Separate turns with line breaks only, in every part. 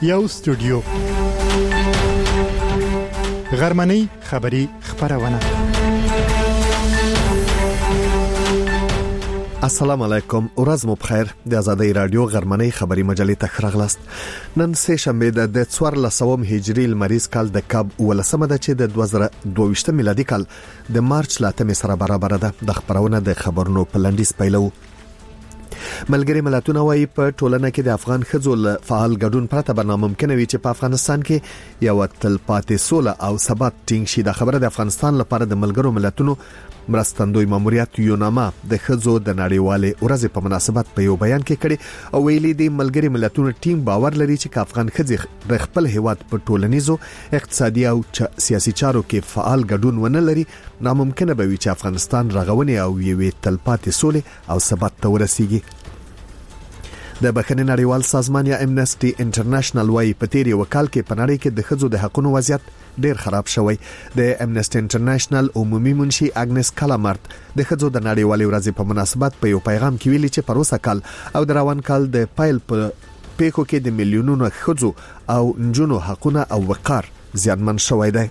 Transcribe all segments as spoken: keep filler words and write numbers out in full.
یو استودیو غرمنۍ خبری خبرونه.
السلام علیکم، ورځ مو بخیر. د آزادۍ رادیو غرمنۍ خبری مجلې ته ښه نن سه شنبه د څوارلس سوه هجری لمریز کال د کاب ولسمه ده چې د دوه زره دوه ویشت میلادي کال د مارچ لاتمې سره برابر ده. د خبرونه د خبرونو په لنډیز پیلو. ملګری ملتونه وايي په ټولنه کې د افغان ښځو له فعال ګډون پرته به ناممکن وي چې په افغانستان کې یو تلپاتې سوله او ثبات ټینګ شي. د خبره د افغانستان لپاره د ملګرو ملتونو مرستندوی ماموریت یوناما د ښځو د نړیوالې ورځې په مناسبت په یو بیان کې کړي او ویلي دي ملګری ملتونو ټیم باور لري چې افغان ښځې د خپل هیواد په ټولنیزو اقتصادي او سیاسي چارو کې فعال ګډون ونه لري ناممکن به وي چې افغانستان رغونې او یوې تلپاتې سولې او ثبات ته ورسیږي. د بخښنې نړیوال سازمان یا امنسټي انټرنیشنل وايي په تیر یو کال کې په نړۍ کې د ښځو د حقوقو وضعیت ډیر خراب شوی. د امنسټي انټرنیشنل عمومي منشي اګنس کالامارت د ښځو د نړیوالې ورځې په مناسبت په یو پیغام کې ویلي چې پروسه کال او د روان کال د پایل په پیکو کې د میلیونونو ښځو او نجونو حقوقونه او وقار زیانمن شوی دی.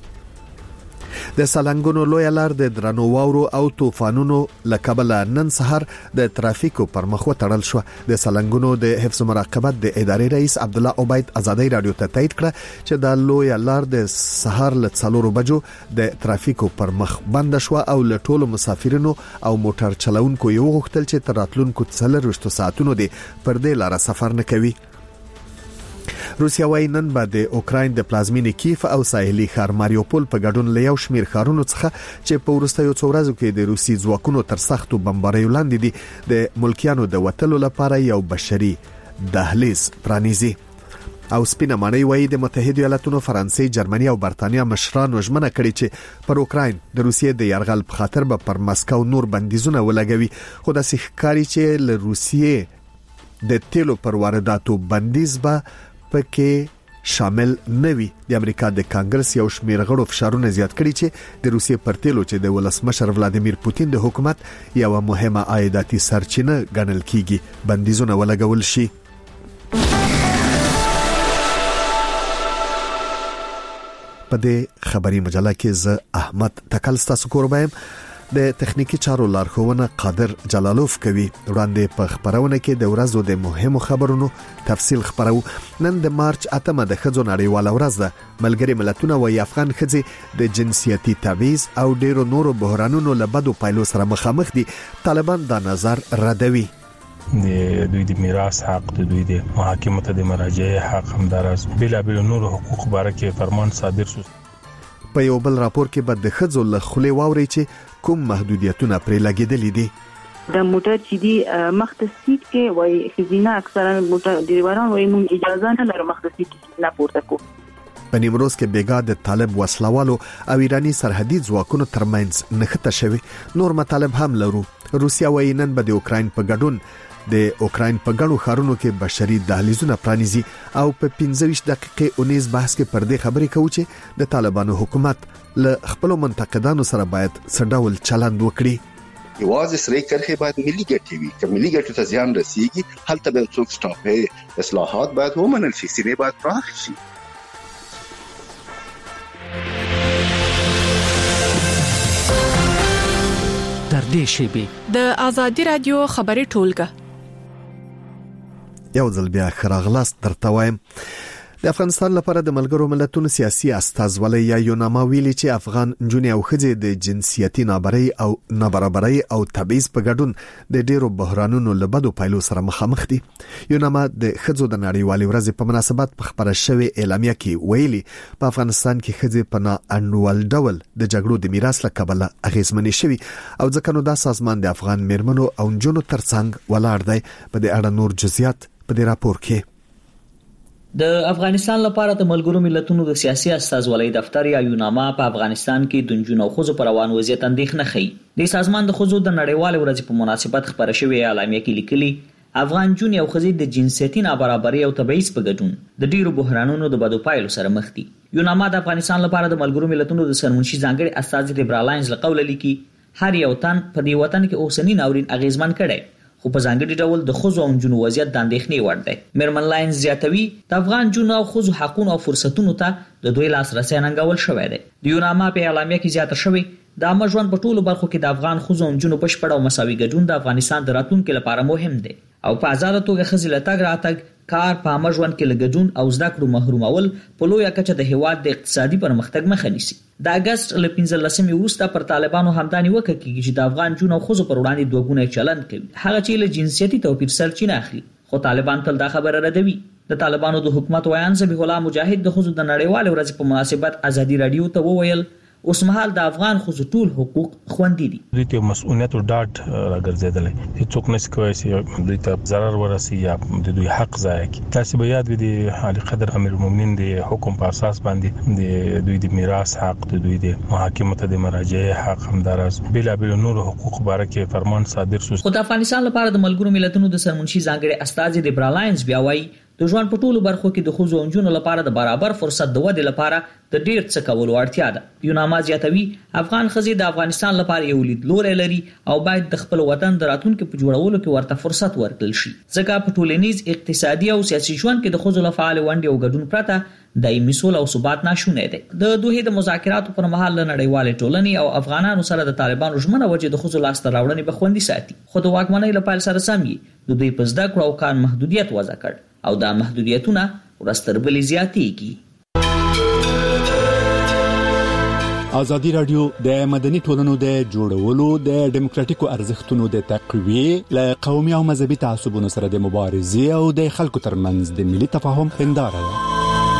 د سالنګونو لوی لار د درنو واورو او طوفانونو لکبل نن سحر د ترافیکو پر مخ وتړل شو. د سالنګونو د حفظ مراقبت د ادارې رئیس عبد الله عبید آزادۍ رادیو ته تایید کړ چې د لوی لار د سحر ل څلورو بجو د ترافیکو پر مخ بند شو او ل ټولو مسافرینو او موټر چلونکو یو غوښتل چې تراتلونکو څلرويشت ساعتونو د پر دې لار سفر نه کوي. روسیا وايي نن به د اوکراین د پلازمینې کیف او ساحلي ښار ماریوپول په ګډون له یو شمیر ښارونو څخه چې په وروستیو څو ورځو کې د روسي ځواکونو تر سختو بمباریو لاندې دي د ملکیانو د وټلو لپاره یو بشري دهلیز پرانیزي. او سپینه مانی وايي د متحده ایالاتونو، فرانسې، جرمني او برتانیا مشرانو ژمنه کړې چې پر اوکراین د روسیې د یرغل په خاطر به پر مسکو نور بندیزونه ولګوي. خو د سیخکاری چې له روسیې د تیلو پر وارداتو بندیز به پکې شامل نوي. د امریکا د کانګرس یو شمیر غړو فشارونه زیات کړي چې د روسیې پر تیلو چې د ولسمشر ولادیمیر پوتین د حکومت یو مهمه عایداتي سرچینه ګڼل کیږي بندیزونه ولګول شي. په دې خبري مجله کې زه احمد تکل ستاسو کوربایم. د تخنیکی چارو لارښوونه قادر جلالوف کوي. وړاندې په خبرونه کې د ورځو د مهمو خبرونو تفصیل خبرو. نن د مارچ اتمه د ښځو نړیواله ورځ ده. ملګری ملتونه وايي افغان ښځې د جنسیتي تبعیض او ډیرو نورو بحرانونو له بدو پایلو سره مخامخ دي. طالبان دا نظر ردوي.
د دوی د میراث حق، د دوی د محاکمه ته د مراجعه حق، همدارس بلا بلا نور حقوق بارکه فرمان صادر شو.
په یو بل راپور کې به د ښځو له خولې واوري چې کوم محدودیتونه پرې لګیدلې دي.
د موټر چې دی مختصیت کې وای خزینه اکثرا موټر ډریوران وای مون اجازه نه لري مختصیت نه پورته کو.
په نیمروز کې بیګا د طالب وسلوالو او ایرانی سرحدي ځواکونو ترمنځ نښته شوی. نور مطالب هم لرو. روسیا وای نن به د اوکراین په ګډون د اوکراین په ګڼو ښارونو کې بشري دهلیزونه پرانیزي او په پنځه ویشت دقیقې اونیز بحث کې پر دې خبرې کوي چې د طالبانو حکومت له خپل منتقدانو سره باید څه ډول چلند وکړي.
یوازې سره کرخه باید ملي ګټې وي. که ملي ګټو ته زیان رسیږي هلته به څوک سټاپې اصلاحات باید ومنل شي، سینې باید پراخ شي.
تر دې شیبې د آزادۍ رادیو خبري ټولګه
یو ځل بیا خراغلاس درته وایم. د افغانستان لپاره د ملګرو ملتونو سیاسي استازولۍ یا یوناما ویلي چې افغان جنونی او ښځې د جنسیتي نابرابرۍ او نابرابرۍ او تبعیض په ګډون د ډیرو بحرانونو له بدو پایلو سره مخامخ دي. یوناما د ښځو د نړیوالې ورځې په مناسبت په خبره شوې اعلامیه کې ویلي په افغانستان کې ښځې په نا انډول ډول د جګړو د میراث له کبله اغیزمنې شوي او ځکه نو دا سازمان د افغان میرمنو او نجونو ترڅنګ ولاړ دی. په دې اړه نور جزئیات په دې راپور کې.
د افغانستان لپاره د ملګرو ملتونو د سیاسي استازولۍ دفتر یا یوناما په افغانستان کې د نجونو او ښځو پر روان وضعیت اندېښنه ښيي. د سازمان د ښځو د نړیوالې ورځې په مناسبت خبره شوې اعلامیه کې لیکلي افغان جنونی او ښځې د جنسیتي نابرابرۍ او تبعیض په ګډون د ډیرو بحرانونو د بدو پایلو سره مخ دي. یوناما د افغانستان لپاره د ملګرو ملتونو د سرمنشي ځانګړي استازي د برالانز له قوله لیکي هر یو تن په دې وطن کې اوسنی ناورین اغیزمن کړي خو په ځانګړي ډول د ښځو او نجونو وضعیت د اندېښنې وړ دی. میرمن لاینز زیاتوي د افغان نجونو او ښځو حقونو او فرصتونو ته د دوی لاسرسی ننګول شوی دی. د یوناما په اعلامیه کې زیاته شوی د عامه ژوند په ټولو برخو کې د افغان ښځو او نجونو بشپړ او مساوي ګډون د افغانستان د راتلونکي لپاره مهم دی او په آزاده توګه ښځې له تګ راتګ کار په عامه ژوند کې له ګډون او زده کړو محرومول په لویه کچه د هېواد د اقتصادي پرمختګ مخه نیسي. د اګست له پنځلسمې وروسته پر طالبانو همدا نیوکه کېږي چې د افغان نجونو او ښځو پر وړاندې دوه ګونی چلند کوي، هغه چې له جنسیتي توپیر سرچینه اخلي. خو طالبان تل دا خبره ردوي. د طالبانو د حکومت ویان ذبیح الله مجاهد د ښځو د نړیوالې ورځې په مناسبت ازادي رادیو ته وویل اوس مهال د افغان ښځو ټول حقوق خوندي دي.
دوی ته مسؤلیت او ډاډ راګرځیدل، هیڅوک نشي کولی چې دوی ته ضرر ورسي یا د دوی حق ضایع کړي. تاسو به یاد وي د عالی قدر امیر المؤمنین د حکم په اساس باندې د دوی د میراث حق، د دوی د محاکمه ته د مراجعه حق، همدارس بلا بلا نور حقوق باره کې فرمان صادر شو.
خو د افغانستان لپاره د ملګرو ملتونو د سرمنشي ځانګړي استازي د برالاینز بیا وایي د ژوند په ټولو برخو کې د ښځو او نجونو لپاره د برابر فرصت د ودې لپاره د ډیر څه کولو اړتیا ده. یوناما زیاتوي افغان ښځې د افغانستان لپاره یو لیدلوری لري او باید د خپل وطن د راتلونکي په جوړولو کې ورته فرصت ورکړل شي، ځکه په ټولنیز، اقتصادي او سیاسي ژوند کې د ښځو له فعال ونډې او ګډون پرته دایمي سوله او ثبات ناشونی دی. د دوحې د مذاکراتو پر مهال له نړیوالې ټولنې او افغانانو سره د طالبانو ژمنه وجه د ښځو لاسته راوړنې به خوندي ساتي، خو د واکمنۍ له پیل سره سم یې د دوی په زده کړو او کار محدودیت وضع کړ او دا محدودیتونه ورځ تر بلې زیاتېږي.
ازادي رادیو د مدني ټولنو د جوړولو د ډیموکراتیکو ارزښتونو د تقویې له قومي او مذهبي تعصبونو سره د مبارزې او د خلکو ترمنځ د ملي تفاهم هنداره ده.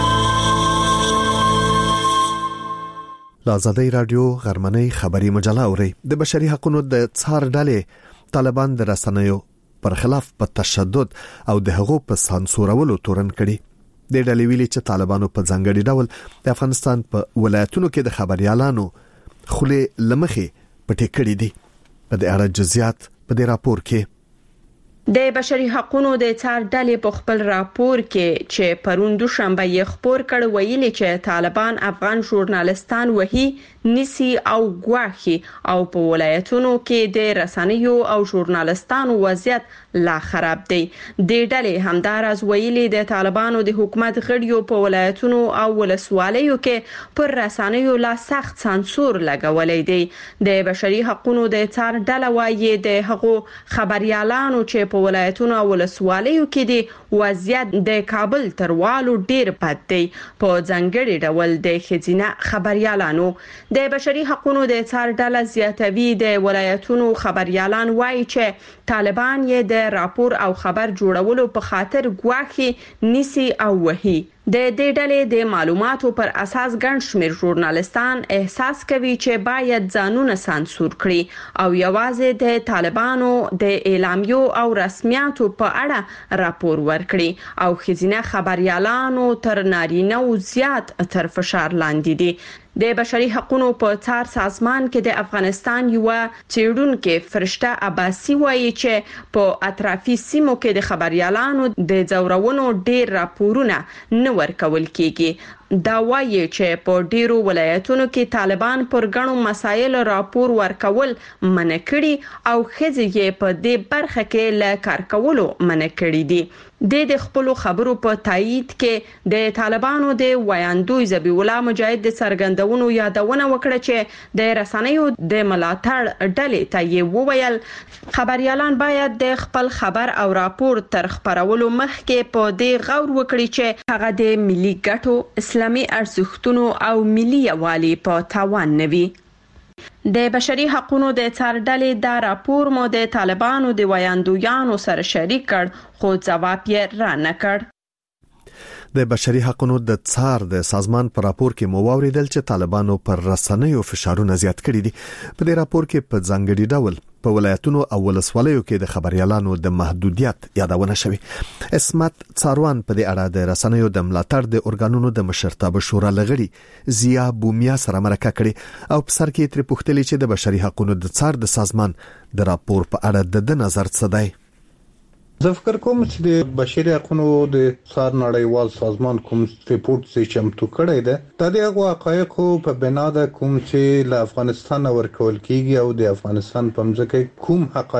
ازادي رادیو غرمنۍ خبري مجله اوري. د بشري حقوقو د څار ډلې طالبان د رسنیو پر خلاف په تشدد او د هغو په سانسورولو تورن کړي. د ډلې ویلي چې طالبانو په ځانګړي ډول د افغانستان په ولایتونو کې د خبريالانو خولې لمخې پټې کړې دي. په دې اړه جزئیات په دې راپور کې.
د بشري حقوقو د څار ډلې په خپل راپور کې چې پرون دوشنبه یې خبر کړ ویلي چې طالبان افغان ژورنالستان وهي، نسی او ګواخي او په ولایتونو کې د رسنیو او ژورنالستانو وضعیت لا خراب دی. د ډلې همدارز ویلي د طالبانو د حکومت غړیو په ولایتونو او ولسوالیو کې پر رسنیو لا سخت سانسور لګولې دی. د بشري حقوقو د څار ډله وايي د هغو خبريالانو چې په ولایتونو او ولسوالیو کې دی وضعیت د کابل تروالو ډیر بد دی. په ځانګړي ډول د خزینه خبريالانو د بشري حقوقو د څار ډله زیاتوي د ولایتونو خبريالان وایي چې طالبان یې د راپور او خبر جوړولو په خاطر ګواخي، نسی او وهي. د دې ډلې د معلوماتو پر اساس ګڼ شمېر ژورنالستان احساس کوي چې باید ځانونه سانسور کړي او یوازې د طالبانو د اعلامیو او رسمیاتو په اړه راپور ورکړي او خزینه خبريالانو تر نارینه او زیات تر فشار لاندې دي. د بشري حقوقو په څار سازمان کې د افغانستان یو چیرونکو فرشته عباسی وایي چې په اطرافي سیمو کې د خبريالانو د ځورونو ډیر راپورونه نه ورکول کیږي. دا وایي چې په ډیرو ولایتونو کې طالبان پر غنو مسایل راپور ورکول منع کړي او ښځې یې په دې برخه کې له کار کولو منع کړي دي. د د خپل خبرو په تایید کې د طالبانو د ویاندوی ذبیح الله مجاهد د سرګندونو یادونه وکړه چې د رسنیو د ملاتړ ډلې ته یې وویل خبريالان باید د خپل خبر او راپور تر خبرولو مخکې په دې غور وکړي چې هغه د ملي ګټو، اسلامي ارزښتونو او ملي یووالي په تاوان نه وي. د بشري حقوقو د څار ډلې دا راپور مو د طالبانو د ویاندویانو سره شریک کړ خو ځواب یې را نه کړ.
د بشري حقوقو د څار د سازمان په راپور کې مو واوریدل چې طالبانو پر رسنیو فشارونه زیات کړي دي. په دې راپور کې په ځانګړي ډول په ولایتونو او ولسوالیو کې د خبريالانو د محدودیت یادونه شوی. اسمت څاروان په دې اړه د رسنیو د ملاتړ د ارګانونو د مشرتابه شورا لغړي زیا بومیا سره مرکه کړي او په سر کې تر پوښتنې چې د بشري حقوقو د څار د سازمان د راپور په اړه د نظر څه دی.
زه فکر کوم چې د بشري حقوقو د څار نړیوال سازمان کوم ریپورت چې چمتو کړی دی د دې حقایقو په بنا د کوم چې له افغانستان ورکول کیږي او د افغانستان په مځکه کوم حقایق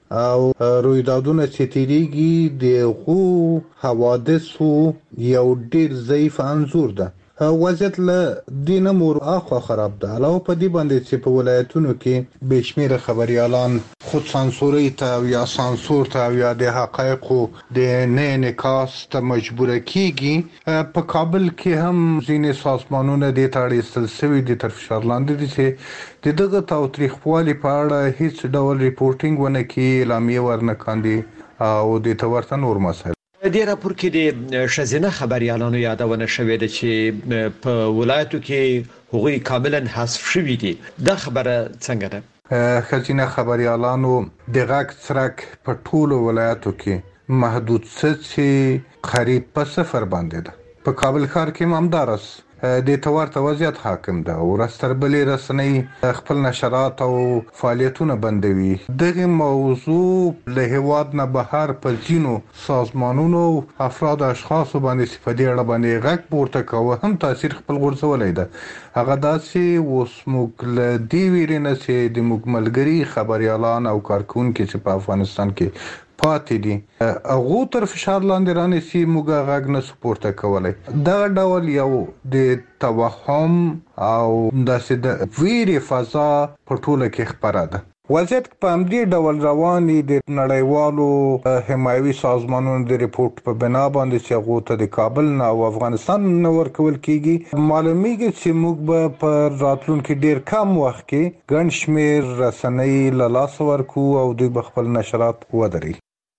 او رویدادونه چې تیریږي د غو حوادثو یو ډیر ضعیف انزور ده. وضعیت له دینه مور اخوا خراب ده. علاوه په دې باندې چې په ولایتونو کې بشمیره خبريالان خود سانسوري ته یا سانسور ته یا د حقایقو د نه انعکاس ته مجبور کیږي. په کابل کې هم ځینې سازمانونه د تاړي سلسوي د تر فشار لاندې دي چې د دغه تاریخوالي په اړه هیڅ ډول ریپورتینګ ونه کوي، اعلامیه ورنه کاندي او د تورته نور مسایل.
د راپور کې د شزینه خبريالانو یادونه شوې ده چې په ولایتو کې هغوی کاملا حذف شوي دي. دا خبره څنګه ده؟
شزینه خبريالانو د غاک څرک په ټولو ولایتو کې محدود څه قریب په صفر باندې ده. په کابل ښار کې همدارس د تورته وضعیت حاکم ده او راستربلې رسنۍ خپل نشرات او فعالیتونه بندوي. دغه موضوع له هواد نه بهر په ځینو سازمانونو افراد او اشخاص باندې په دې اړه باندې غږ پورته کوي هم تاثیر خپل غورځولای ده. هغه داسې اوس موږ له دې ویرنه چې د موږ ملګری خبريالان او کارکونکو چې په افغانستان کې پاتې دي هغه تر فشار لاندې رانیسي موږ غږ نه سپورته کولای. دا ډول یو د توهم او داسې د ویری فضا په ټوله کې خبره ده. وضعیت په همدې ډول رواني د نړیوالو حمایوي سازمانونو د ریپورت په بنا باندې چې هغه ته د کابل نه او افغانستان نه ورکول کیږي. معلومیږي چې موږ به په راتلونکي ډیر کم وخت کې ګڼ شمیر رسنۍ له لاس ورکو او دوی به خپل نشرات ودري.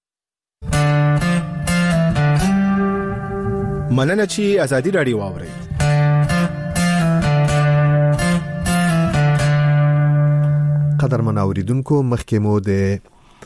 مننه چې ازادي رادیو واوري.
قدرمن اوریدونکو، مخکې مو د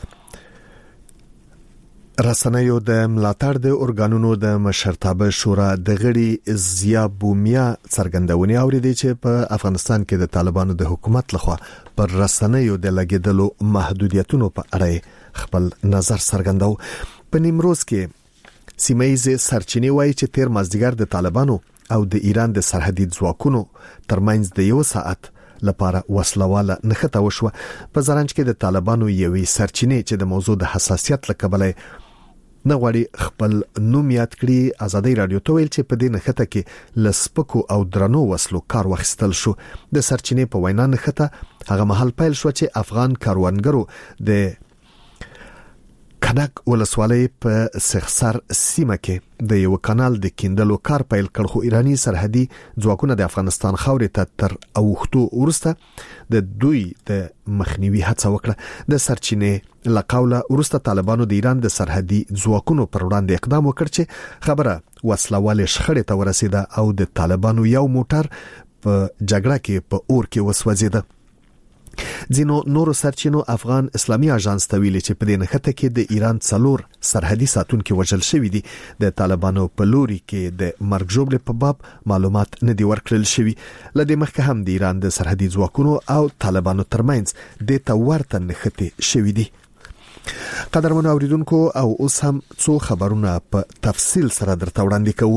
رسنیو د ملاتړ د ارګانونو د مشرتابه شورا د غړي زیا بومیا څرګندونې اوریدي چې په افغانستان کې د طالبانو د حکومت لخوا پر رسنیو د لګیدلو محدودیتونو په اړه خپل نظر څرګنداو. په نیمروز کې سیمایي سرچینې وایي چې تیر مازدیګر د طالبانو او د ایران د سرحدي ځواکونو ترمنځ د یو ساعت لپاره وسلواله نښته وشوه. په زرنج کې د طالبانو یوې سرچینې چې د موضوع د حساسیت له کبله نه غواړي خپل نوم یاد کړي، ازادي رادیو ته ویل چې په دې نښته کې لسپکو او درنو وسلو کار واخیستل شو. د سرچینې په وینا نښته هغه محل پیل شو چې افغان کاروانګرو د کنک ولسوالۍ په سخسر سیمه کې د یو کانال د کیندلو کار پیل کړ، خو ایرانی سرحدي ځواکونه د افغانستان خاورې ته تر اوختو ورسته د دوی د مخنیوي هڅه وکړه. د سرچینې لقوله ورسته طالبانو د ایران د سرحدي ځواکونو پر وړاندې اقدام وکړ چې خبره وسلواله شخړې ته ورسیده او د طالبانو یو موټر په جګړه کې په اور کې وسوځیده. ځینو نورو سرچینو افغان اسلامي اژانس ته ویلي چې په دې نښته کې د ایران څلور سرحدي ساتونکو وژل شوي دي. د طالبانو په لوري کې د مرګ ژوبلې په باب معلومات نه دي ورکړل شوي. لدې مخکې هم د ایران د سرحدي ځواکونو او طالبانو ترمنځ د تورته نښتې شوي دي. قدرمن اوریدونکو، او اوس هم څو خبرونه په تفصیل سره درته وړاندې کوو.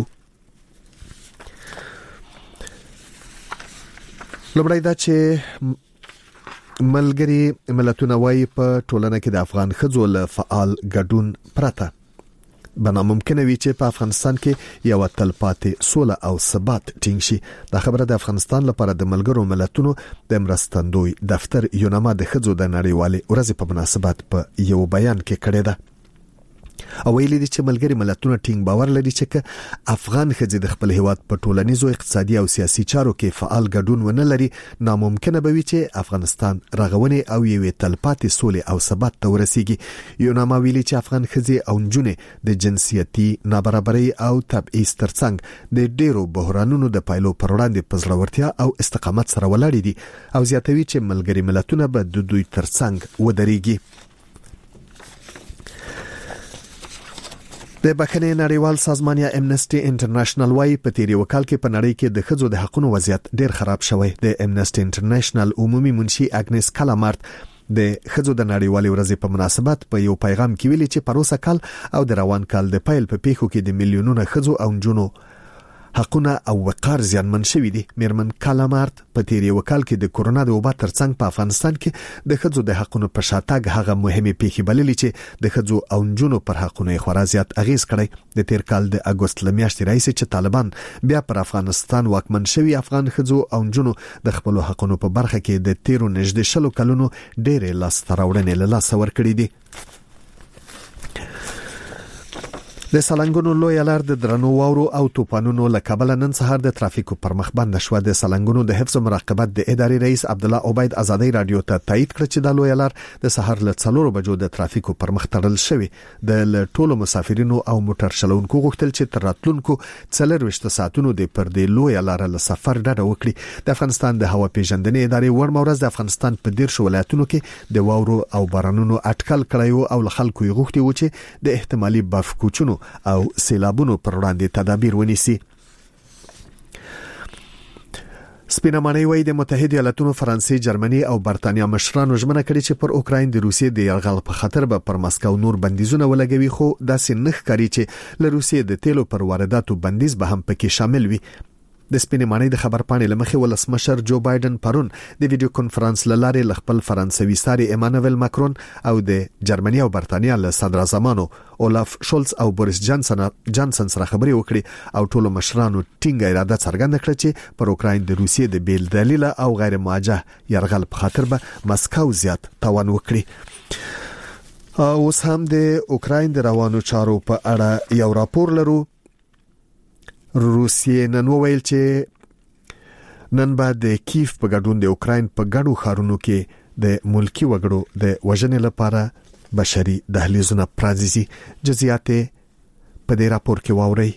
لومړی دا چې ملګری ملتونه وايي په ټولنه کې د افغان ښځو له فعال ګډون پرته به ناممکن وي چې په افغانستان کې یو تلپاتې سوله او ثبات ټینګ شي. دا خبره د افغانستان لپاره د ملګرو ملتونو د مرستندوی دفتر یوناما د ښځو د نړیوالې ورځې په مناسبت په یو بیان کې کړی ده. او ویلي دي چې ملګری ملتونه ټینګ باور لري چې افغان ښځې د خپل هیواد په ټولنیزو، اقتصادي او سیاسي چارو کې فعال ګډون ونه لري، ناممکن به وي چې افغانستان رغونې او یوې تلپاتې سولې او ثبات ته ورسیږي. یوناما ویلي چې افغان ښځې او نجونې د جنسیتي نابرابرۍ او تبعیض ترڅنګ د ډیرو بحرانونو د پایلو پر وړاندې په زړورتیا او استقامت سره ولاړ دي او زیاتوي چې ملګری ملتونه به د دوی ترڅنګ ودرېږي. د بخښنې نړیوال سازمان یا امنسټي انټرنیشنل وايي په تیری وکال کې په نړۍ کې د ښځو د حقوقو وضعیت ډیر خراب شوی. د امنسټي انټرنیشنل عمومي منشي اګنس کلامارت د ښځو د نړیوالې ورځې په مناسبت په یو پیغام کې ویلي چې پروسه کال او د روان کال د پیل په پیښو کې د میلیونونو ښځو او نجونو حقونه او وقار زیانمن شوي دي. میرمن کالامارت په تیر یو کال کې د کورونا د وبا ترڅنګ په افغانستان کې د ښځو د حقونو په شاتګ هغه مهمه پیښه بللې چې د ښځو او نجونو پر حقونو خورا زیات اغیز کړی. د تیر کال د اگست لمیاشتې راځي چې طالبان بیا پر افغانستان واکمن شوي افغان ښځو او نجونو د خپل حقونو په برخه کې د تیرو نږدې شلو کلونو ډېرې لاسته راوړنې له لاسه ورکړې دي. د سالنګونو لوی لار د درنو واورو او طوفانونو له کبله نن سهار د ترافیکو پر مخ بند شو. د سالنګونو د حفظ او مراقبت د ادارې رئیس عبد الله عبید ازادي رادیو ته تایید کړ چې د لوی لار د سهار له څلورو بجو د ترافیکو پر مخ تړل شوی. د ټولو مسافرینو او موټر چلونکو غوښتل چې تر راتلونکو څلور وشت ساعتونو د پر د لوی لار له سفر ډډه وکړي. د افغانستان د هوا پیژندنې ادارې ور مورز د افغانستان په ډیر شو ولایتونو کې د واورو او بارانونو اټکل کړیو او له خلکو یې غوښتي و چې د احتمالي برف کوچونو او سیلابونو پر وړاندې تدابیر ونیسي. سپینمانه وی د متحده ایالاتونو، فرانسې، جرمني او برتانیا مشرانو ژمنه کړې چې پر اوکراین د روسیې د یرغل په خطر به پر مسکو نور بندیزونه ولګوي، خو داسې نه ښکاري چې له روسیې د تیلو پر وارداتو بندیز به هم پکې شامل وي. د سپینمانه د خبر پاڼې لمخې ولسمشر جو بایدن پرون د ویډیو کانفرنس لاره خپل فرانسوي ساري ایمانوئل ماکرون او د جرمني او برتانیا له صدر اعظمانو اولاف شولز او بوریس جانسن جانسن سره خبرې وکړي او ټولو مشرانو ټینګه اراده څرګنده کړه چې پر اوکراین د روسیې د بیل دلیل او غیر موجه یرغل په خاطر به مسکو زیات تاوان وکړي. اوس هم د اوکراین د روانو چارو په اړه یو راپور لرو. روسیې نن وویل چې نن بعد د کیف په ګډون د اوکراین په ګډو ښارونو کې د ملکی وګړو د وژنې لپاره بشري دهلیزونه پرانیزي. جزئیات په دې راپور کې واورئ.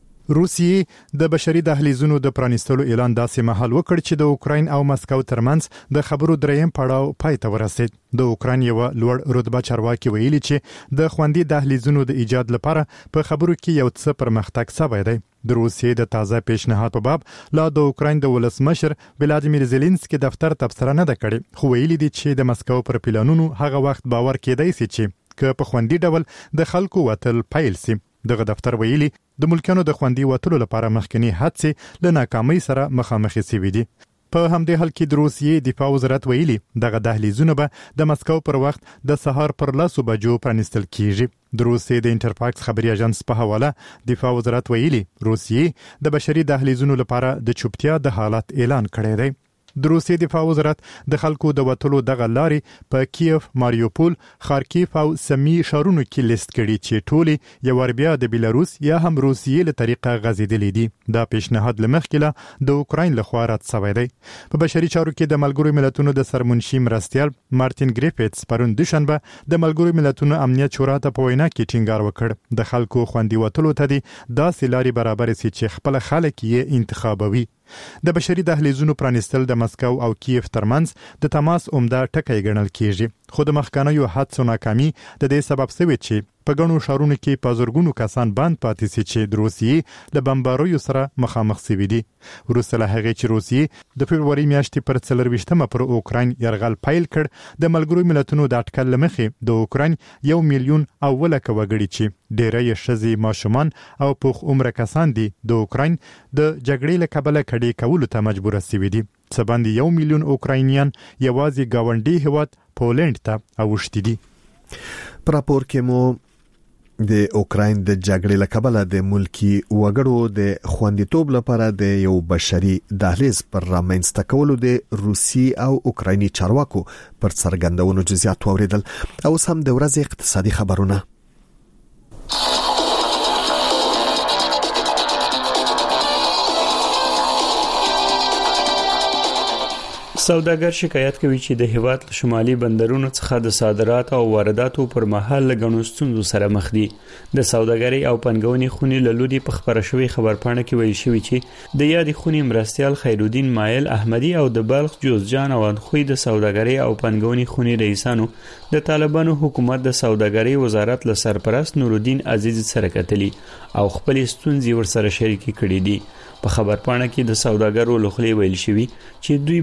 روسیې د بشري دهلیزونو د پرانیستلو اعلان داسې مهال وکړ چې د اوکراین او مسکو ترمنځ د خبرو دریم پړاو پای ته ورسید. د اوکراین یو لوړ رتبه چارواکي ویلي چې د خوندي دهلیزونو د ایجاد لپاره په خبرو کې یو څه پرمختګ شوی دی. د روسیې د تازه پیشنهاد په باب لا د اوکراین د ولسمشر ولادیمیر زيلنسکي دفتر تبصره نه کړې، خو ویلي دي چې د مسکو پر پلانونو هغه وخت باور کېدای شي چې که په خوندي ډول د خلکو وتل پیل شي. دغه دفتر ویلي د ملکانو د خوندي وتلو لپاره مخکنی هڅې له ناکامۍ سره مخامخ شوي دي. په همدې حال کې د روسیې دفاع وزارت ویلي دغه دهلیزونه به د مسکو پر وخت د سهار پر لاسو بجو پرانیستل کیږي. د روسیې د انټرفاکس خبري اژانس په حواله دفاع وزارت ویلي روسیې د بشري دهلیزونو لپاره د چوپتیا د حالت اعلان کړی دی. د روسیې دفاع وزارت د خلکو د وټلو دغه لارې په کیف، ماریوپول، خارکیف او سمی ښارونو کې لیست کړي چې ټولې یو ور بیا د بیلاروس یا هم روسیې له طریقه غځېدلې دي. دا پیشنهاد لمخکې له د اوکراین لخوا رد شوی دی. په بشري چارو کې د ملګرو ملتونو د سرمنشي مرستیال مارټین ګریفټس پرون دوشنبه د ملګرو ملتونو امنیت شورا ته په وینا کې ټینګار وکړ د خلکو خوندي وټلو ته دي داسې لارې برابر سي چې خپل خلک یې انتخابوي. د بشري دهلیزونو پرانیستل د مسکو او کیف ترمنځ د تماس عمده ټکی ګڼل کیږي، خو د مخکنیو هڅو ناکامي د دې سبب شوی چې په ګڼو ښارونو کې په زرګونو کسان بند پاتې سي چې د روسیې له بمباریو سره مخامخ شوي دي. وروسته له هغې چې روسیې د فبروري میاشتې پر څلرویشتمه پر اوکراین یرغل پیل کړ، د ملګرو ملتونو د اټکل له مخې د اوکراین یو میلیون او ولکه وګړي چې ډېری ښځې، ماشومان او پوخ عمره کسان دي د اوکراین د جګړې له کبله کډې کولو ته مجبوره شوي دي. څه باندې یو میلیون اوکراینیان یوازې ګاونډي هیواد پولند ته اوښتي دي.
په راپور کې مو د اوکراین د جګړې له کبله د ملکی وګړو د خوندیتوب لپاره د یو بشري دهلیز پر رامنځته کولو د روسي او اوکرایني چارواکو پر څرګندونو جزئیات واوریدل. اوس هم د ورځې اقتصادي خبرونه.
سوداګر شکایت کوي چې د هیواد شمالي بندرونو څخه د صادرات او وارداتو پر مهال لګڼو ستونزو سره مخ دي. د سوداګرۍ او پنګونې خونې له لوري په خبره شوی خبرپاڼه کې ویل شوی چې د یادې خونې مرستیال خیرالدین مایل احمدی او د بلخ جوزجان او خوی د سوداګرۍ او پنګونې خونې رئیسانو د طالبانو حکومت د سوداګرۍ وزارت له سرپرست نورالدین عزیز سره کتلی او خپل ستونزې ورسره شریکې کړې دي. په خبرپاڼه کې د سوداګرو لخوا ویل شوی چې دوی بهر ته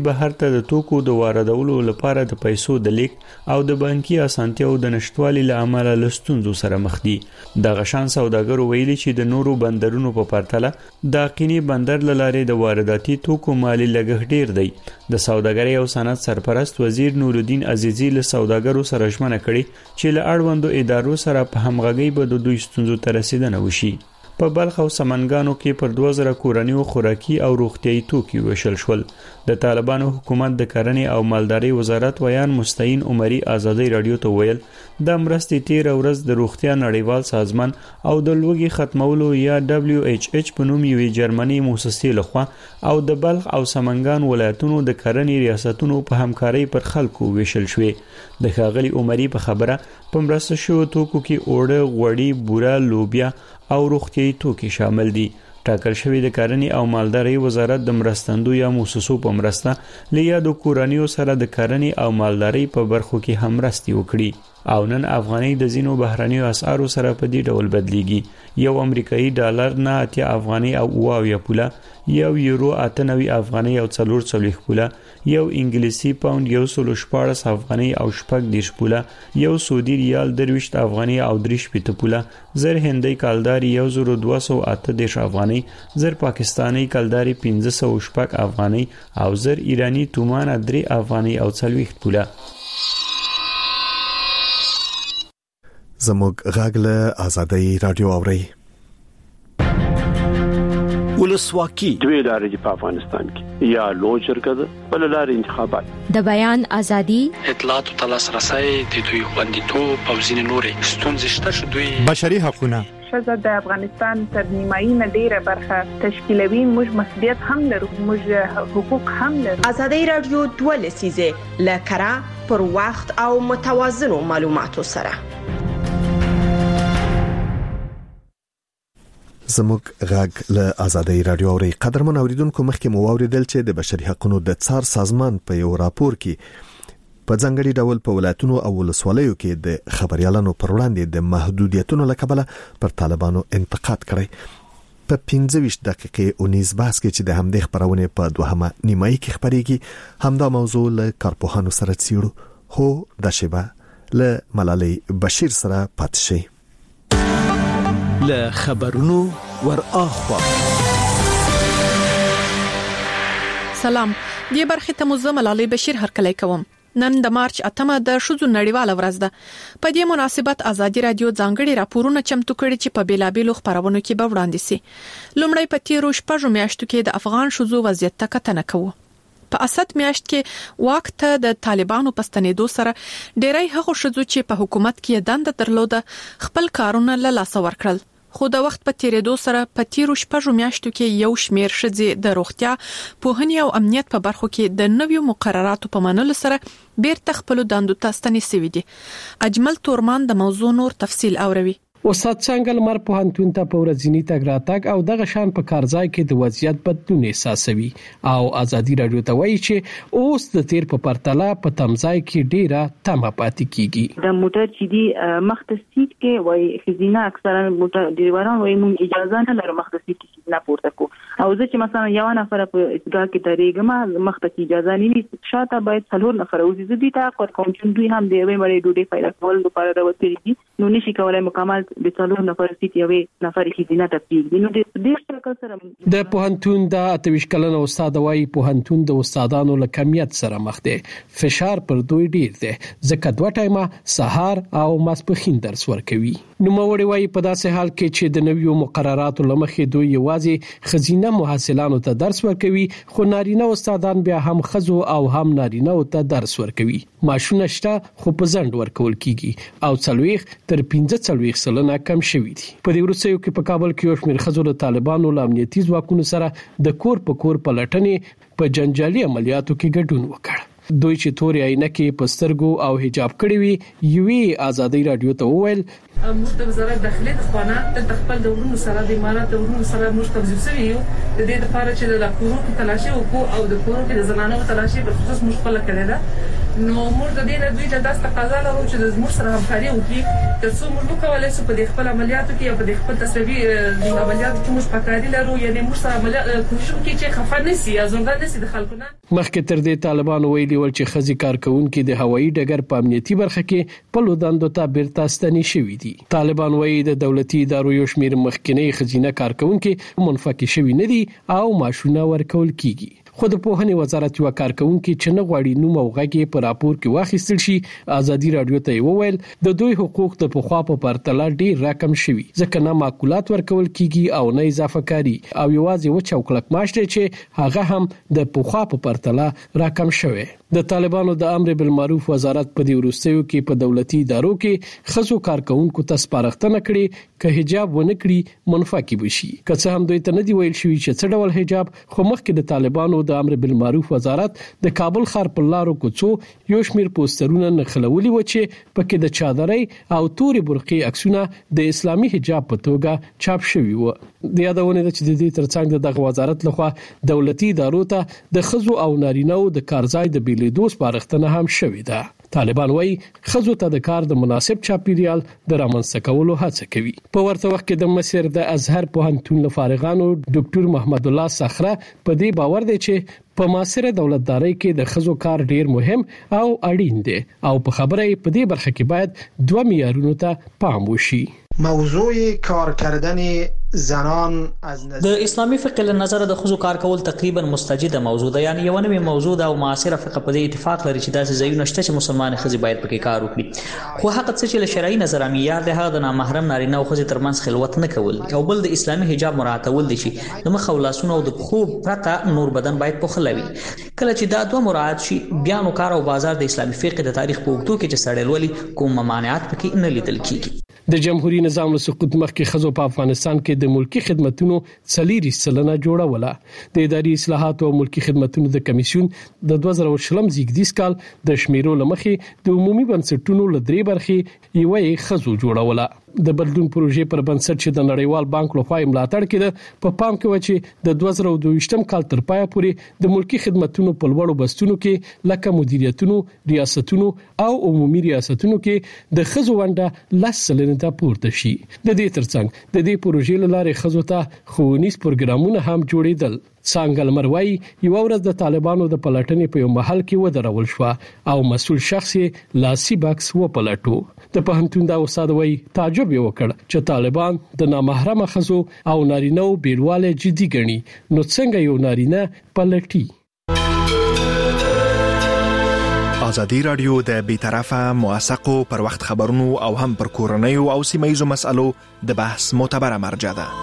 د توکو د واردولو لپاره د پیسو د لیک او د بانکي اسانتیاو د نشټوالي لامل لستونزو سره مخ دي. د غشان سوداګرو ویلي چې د نورو بندرونو په پرتله د قینی بندر لاره د وارداتي توکو مالی لګښت ډیر دی. د سوداګرۍ او صنعت سرپرست وزیر نورالدین عزیزی له سوداګرو سره ژمنه کړې چې له اړوندو ادارو سره په همغږۍ به د دوی ستونزو ته رسیدنه وشي. په بلخ او سمنګانو کې پر دوه زره کورنیو خوراکي او روغتيایي توکي وشل شول. د طالبانو حکومت د کرنې او مالدارۍ وزارت ویان مستعین عمري ازادي رادیو ته ویل د مرستې تیر ورځ د روغتیا نړیوال سازمان او د لوګي ختمولو یا دبليو ایچ ایچ په نوم یوې جرمني مؤسسې لخوا او د بلخ او سمنګان ولایتونو د کرنې ریاستونو په همکارۍ پر خلکو وشل شوې. د ښاغلي عمري په خبره په مرسته شو توکو کې اوړه، غوړي، بوره، لوبیا او روغتيایي توکي شامل دي. ټاکل شوی د کرنې او مالدارۍ وزارت د مرستندو یا مؤسسو په مرسته لیا د کورنیو سره د کرنې او مالدارۍ په برخو کې همرستي وکړي. او نن افغاني د زینو بهرانیو اسعارو سره په دې ډول بدلیږي. یو امریکایي ډالر نه اتیا افغاني او واویا پوله، یو یورو اته نوي افغاني او څلور څلوېښت پوله، یو انګلیسي پاوند یو سل شپاړس افغاني او شپږ دېرش پوله، یو سعودي ریال درویشت افغاني او درې شپېته پوله، زر هندۍ کلداري یو زر دوه سوه اته دېرش افغاني، زر پاکستاني کلداري پنځه سوه شپږ افغاني او زر ایرانی تومان درې افغاني او څلوېښت پوله.
زموږ غږ له آزادۍ رادیو اوري.
ولسواکي دوی لارې په افغانستان کې یا لوی جرګه ده بل لارې انتخابات
د بیان ازادي
اطلاعات او تلاسرسي د دوی خوندیتوب او ځینې نورې ستونزې شته چې دوی
بشري حقوقونه
شزه د افغانستان تر نیمایي نه ډیره برخه تشکیلوي. موږ مسؤلیت هم لرو، موږ حقوق هم لرو.
آزادۍ رادیو دوه لسیزه لکرا پر وخت او متوازنو معلوماتو سره
زموږ غږ له آزادۍ رادیو اوري. قدرمن اوریدونکو مخکې مو اوریدل چې د بشري حقوقو د څار سازمان په یو راپور کې په ځانګړي ډول په ولایتونو او ولسوالیو کې د خبريالانو پر وړاندې د محدودیتونو لکبله پر طالبانو انتقاد کړی. په پنځه ویشت دقیقې اونیز بحث کې چې د همدې خبرونه په دوهمه نیمایي کې خبريږي همدا موضوع له کارپوهانو سره څیړو. هو د شبا له ملالۍ بشیر سره پات شي.
له خبرونو ور اخوا
سلام. دې برخه ته مزه ملالۍ بشیر هرکلی کوم. نن د مارچ اتمه د شذو نړیواله ورځ ده. په دې مناسبت آزادي رادیو ځانګړي راپورونه چمتو کړي چې په بیلابېلو خبرونو کې به وړاندې سي. لومړی په تیرو شپږو میاشتو کې د افغان شذو وضعیت ته کتنه کوو. په اسد میاشت کې واک ته د طالبانو پستنېدو سره ډېری هغو شذو چې په حکومت کې دنده درلوده خپل کارونه له لاسه ورکړل. خو د وخت په تیریدو سره په تیرو شپږو میاشتو کې یو شمیر ښځې د روغتیا، پوهنې او امنیت په برخو کې د نویو مقرراتو په منلو سره بیرته خپل دندو ته ستنې شوې دي. اجمل تورمان د موضوع نور تفصیل اوروي.
استاد څنګه لمر پوهنتون ته په ورځنی تګ راتګ او دغه شان په کارځای کې د وضعیت بدلون احساسوي او آزادي رادیو ته وایي چې اوس د تیر په پرتله په تمځای کې ډیره تمه پاتې کیږي.
د موټر چې دی مختصي کې وایي خزینه اکثرا موټر ډریوران وایي مونږ اجازه نه لرو مختصي کې نه پورته کو او زه چې مثلا یو نفر په اسګا کې درېګم مختصي اجازه نه وي شاته باید څلور نفر اوسي زه دې ته کوم چې دوی هم دی وایي مړې ډوډۍ پیدا کول لپاره راوځي نو نشي کولای مکمل د څلور نفر سیټ یوې نفر خزینه ته پیږي. نو د دې شکل سره
د پوهنتون د اتویش کلن استاد وایي پوهنتون د استادانو له کمیت سره مخ دی. فشار پر دوی ډیر دی ځکه دوه ټایمه سهار او ماسپخین درس ورکوي. نو موري وایي په داسې حال کې چې د نویو مقرراتو لمخې دوی یوازې خزینه محصلانو ته درس ورکوي خو نارینه استادان بیا هم خزو او هم نارینه ته درس ورکوي. ماشونه شته خو په ځند ورکول کیږي او څلويخ تر پنځه څلويخ سلنه کم شوی دي. په دې وروستیو کې په کابل کې یو شمېر خزو له طالبانو له امنیتي ځواکونو سره د کور په کور پلټنې په جنجالي عملیاتو کې ګډون وکړ. دوی چې توري عینکې په سترګو او حجاب کړی وي یوې آزادۍ رادیو ته وویل
موږ د وزارت داخلي خپانه د خپل دورونو سره د امارات دورونو سره موږ توجه سوي یو د دې لپاره چې د کورو کې تلاشي وکړو او د کورو کې د زنانو تلاشي په خصوص مشکل کړي ده نو موږ د دې نه دوی ته داسې تقاضا لرو چې زموږ سره همکاري وکړي ترڅو موږ وکولای شو په خپل عملیاتو کې او په خپل تصویري عملیاتو کې موږ پکاري لرو یعنی موږ سره عملیات کوشش وکړي چې خفه نشي یا زنګ نشي د خلکو نه.
مخکې تر دې طالبان ویلي ول چې خزي کارکونکو د هوایي ډګر په امنیتي برخه کې په لوداندو ته بیرته ستنې شوې دي. طالبان وایي د دولتي ادارو یو شمېر مخکنی خزینه کارکونکو منفکه شوي نه دي او معاشونه ورکول کیږي. خو د پوهنې وزارت یو کارکونکو چې نه غواړي نوم او غږی په راپور کې واخیستل شي ازادي رادیو ته وویل د دوی حقوق د پخوا په پرتله ډیر راکم شوي ځکه نه معقولات ورکول کیږي او نه اضافه کاری او یوازې و چوکلک معاش دی چې هغه هم د پخوا په پرتله راکم شوی. د طالبانو د امر بالمعروف وزارت په دې وروستیو کې په دولتي ادارو کې خزو کارکونکو ته سپارښتنه کړې چې حجاب ونه کړي منفکه بشي. که څه هم دوی ته نه دی ویل شوی چې څه ډول حجاب، خو مخکې د طالبانو د امر بالمعروف وزارت د کابل ښار په لارو کوڅو یو شمېر پوسټرونه نښلولي و چې پکې د چادرۍ او تورې برقي عکسونه د اسلامي حجاب په توګه چاپ شوي و. د یادونه ده چې د دې ترڅنګ دغه وزارت لخوا دولتي ادارو ته د خزو او نارینه‌و د کارځای د لیدو سپارښتنه هم شوې ده. طالبان وايي خزو ته د کار د مناسب چاپیریال د رامنځته کولو هڅه کوي. په ورته وخت کې د مصر د ازهر پوهنتون لفارغانو ډاکټر محمد الله صخره په دې باور دی چې په معاصره دولتداري کې د خزو کار ډیر مهم او اړین دی او په خبره په دې برخه کې باید دوه معیارونو ته پام وشي.
موضوع کار کردن زنان از نظر
د اسلامي فقه له نظر د خزو کار کول تقریبا مستجده موضوع ده، یعنی یو نوې موضوع ده او معاصره فقه په دې اتفاق لري چې داسې ځایونه شته چې مسلمان خزي باید پکې کار وکړي. خو هغه څه چې له شرعي نظر معیار ده هغه د نامحرم نارینه او خزي ترمنځ خلوت نه کول او بل د اسلامي حجاب مراعاتول دي چې د مخ او لاسونو او د پخو پرته نور بدن باید پخلوي. کله چې دا دوه مراعات شي بیا نو کار او بازار د اسلامي فقه د تاریخ په وګړو کې چې سړېلولي کوم ممانعات پکې نه لیدل کیږي.
د جمهوریت نظام له سقوط مخکې خزو په افغانستان کې د ملکی خدماتو څلوري سلنه جوړوله. د اداري اصلاحات او ملکی خدماتو د کمیسیون د دوه زره شلم زیږدیز کال د شمیرو لمخې د عمومي بنسټونو له درې برخې یوې خزو جوړوله. د بدلون پروژې پر بنسټ چې د نړیوال بانک لخوا ملاتړ کړي په پام کې و چې د دوه زره دوه ویشتم کال تر پایه پورې د ملکی خدماتو په لوړو بستونو کې لکه مدیریتونو، ریاستونو او عمومي ریاستونو کې د خزو ونډه لس سلنه ته پورته شي. د دې ترڅنګ د دې پروژې لاره خزو ته ښوونیز پروګرامونه هم جوړیدل. څنګه لمروي یو ورځ د طالبانو د پلاتنې په یو محل کې ودرول شو او مسؤل شخص لاسي بکس و پلاتو. د پوهنتون د استاد وای تعجب وکړ چې طالبان د نامحرم خزو او نارینه بیرواله جدي ګڼي، نو څنګه یو نارینه پلټي.
ازادي رادیو د بیطرفه موثقو پر وخت خبرونو او هم پر کورنۍ او سیمایي مسالو د بحث معتبره مرجع ده.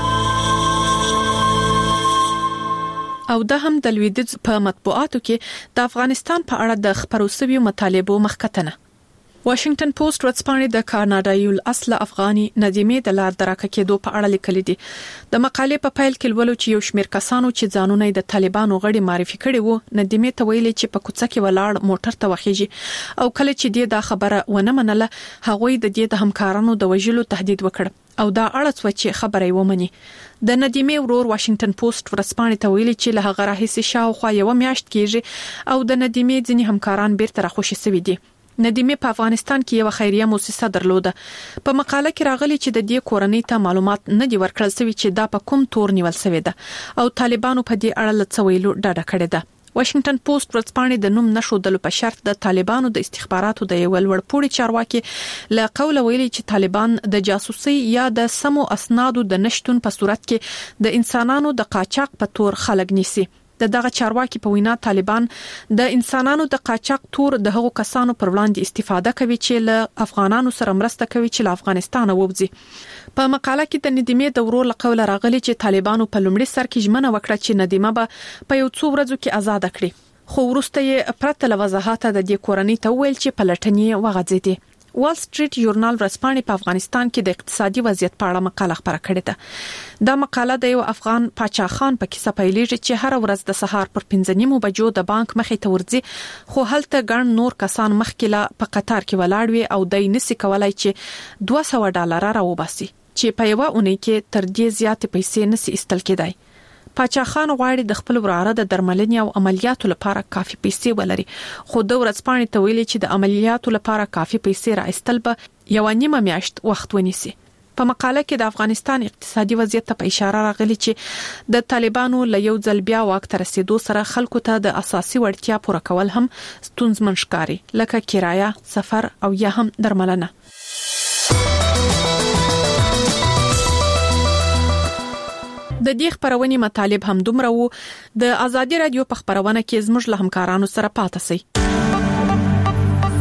او د هم د لویدیځ په مطبوعاتو کې د افغانستان په اړه د خبرو مطالبو مخکتنه. واشنگټن پوسټ ورځپاڼه د کاناډایي اصل افغاني ندیمه د لار درکه کېدو په اړه لیکلي دي. د مقالې په فایل کې ولول چې یو شمېر کسانو چې ځانونه د طالبانو غړي معرفي کړي وو ندیمه ته ویلي چې په کوڅه کې ولاړ موټر ته وخیږي او کله چې د خبره ونه منله هغه د دې د همکارانو د وژلو تهدید وکړ او دا اړه څه چې خبره ومني. د ندیمه ورور واشنگټن پوسټ ورځپاڼه ته ویلي چې له هغه راهیسې شاوخوا یو میاشت کېږي او د ندیمه ځینی همکاران بیرته راخوشي سوي دي. ندیمه په افغانستان کې یو خیریه مؤسسه درلوده. په مقاله کې راغلي چې د دې کورنۍ ته معلومات نه دی ورکړل شوی چې دا په کوم تور نیول شوی ده او طالبانو په دې اړه لڅویلو ډاډه کړی ده. واشنگټن پوسټ ورځپاڼه د نوم نشودلو په شرط د طالبانو د استخباراتو د یو لوړپوړي چارواکي له قوله ویلي چې طالبان د جاسوسي یا د سمو اسنادو د نشټون په صورت کې د انسانانو د قاچاق په تور خلک نیسي. د دغه چارواکي په وینا طالبان د انسانانو د قاچاق تور د هغو کسانو پر وړاندې استفاده کوي چې له افغانانو سره مرسته کوي چې له افغانستان ووځي. په مقاله کې د ندیمه د ورور لقول راغلي چې طالبانو په لومړي سر کې ژمنه وکړه چې ندیمه به په یو څو ورځو کې آزاد کړي، خو وروسته یې پرته له وضاحت د دې کورنۍ ته ویل چې پلټنې وغځېدي. وال سټریټ ژورنال ورځپاڼه په افغانستان کې د اقتصادي وضعیت په اړه مقاله خبره کړې ده. دا مقاله د یو افغان پاچا خان په کیسه پیلېږي چې هر ورځ د سهار پر پنځه نیمو بجو د بانک مخې ته ورځي، خو هلته ګڼ نور کسان مخکې لا په قطار کې ولاړ وي او دای نسی کولای چې دوه سوه ډالر راوباسي چې په یو اونۍ کې تر دې زیاتې پیسې نسی استل کېدای. پاچا خان غواړي د خپل وراره د درملنې او عملیاتو لپاره کافي پیسې ولري، خو د ورځپاڼې ته ویلي چې د عملیاتو لپاره کافي پیسې راایستل به یو نیمه میاشت وخت ونیسي. په مقاله کې د افغانستان اقتصادي وضعیت ته په اشاره راغلي چې د طالبانو له یو ځل بیا واک ته رسیدو سره خلکو ته د اساسي وړتیا پوره کول هم ستونزمن ښکاري، لکه کرایه، سفر او یا هم درملنه. د دې خبرونې مطالب هم دومره وو. د ازادي رادیو په خبرونه کې زموږ له همکارانو سره پاتې سئ.